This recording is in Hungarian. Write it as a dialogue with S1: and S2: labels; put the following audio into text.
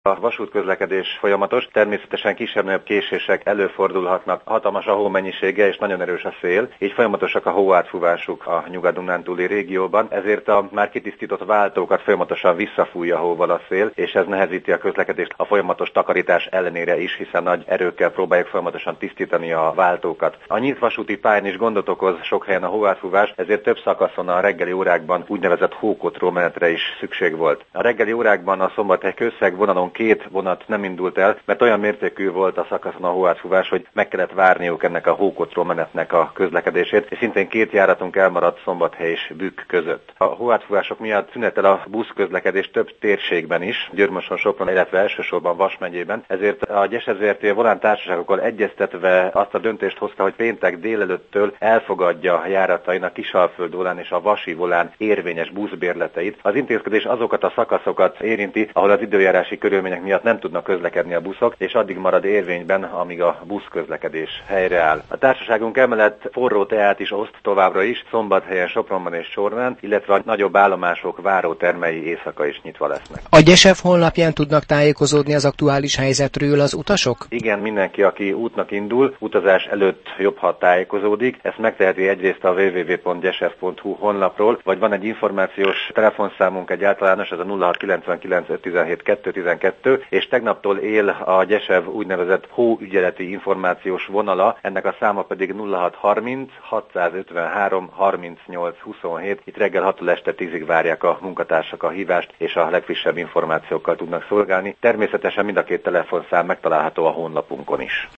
S1: A vasútközlekedés folyamatos, természetesen kisebb-nagyobb késések előfordulhatnak, hatalmas a hómennyisége és nagyon erős a szél, így folyamatosak a hóátfúvásuk a Nyugat-Dunántúli régióban, ezért a már kitisztított váltókat folyamatosan visszafújja hóval a szél, és ez nehezíti a közlekedést a folyamatos takarítás ellenére is, hiszen nagy erőkkel próbálják folyamatosan tisztítani a váltókat. A nyílt vasúti pályán is gondot okoz sok helyen a hóátfúvás, ezért több szakaszon a reggeli órákban úgynevezett hókotró menetre is szükség volt. A reggeli órákban a Szombathely-Kőszeg vonalon 2 vonat nem indult el, mert olyan mértékű volt a szakaszon a hóátfúvás, hogy meg kellett várniuk ennek a hókotró menetnek a közlekedését, és szintén 2 járatunk elmaradt Szombathely és Bükk között. A hóátfúvások miatt szünetel a buszközlekedés több térségben is, Győr-Moson, Sopron, illetve elsősorban Vas megyében, ezért a Gyes Zrt. Volántársaságokkal egyeztetve azt a döntést hozta, hogy péntek délelőttől elfogadja járatain a Kisalföld volán és a Vasi volán érvényes buszbérleteit. Az intézkedés azokat a szakaszokat érinti, ahol az időjárási körülmények miatt nem tudnak közlekedni a buszok, és addig marad érvényben, amíg a buszközlekedés helyreáll. A társaságunk emellett forró teát is oszt továbbra is, Szombathelyen, Sopronban és Csornán, illetve a nagyobb állomások várótermei éjszaka is nyitva lesznek.
S2: A Gyesev honlapján tudnak tájékozódni az aktuális helyzetről az utasok?
S1: Igen, mindenki, aki útnak indul, utazás előtt jobb, ha tájékozódik. Ezt megteheti egyrészt a www.gyesev.hu honlapról, vagy van egy információs telefonszámunk, egy általános, ez a 0699 517 212, és tegnaptól él a Gyesev úgynevezett hóügyeleti információs vonala, ennek a száma pedig 0630 653 38 27. Itt reggel 6-tól este 10-ig várják a munkatársak a hívást, és a legfrissebb információkkal tudnak szolgálni. Természetesen mind a 2 telefonszám megtalálható a honlapunkon is.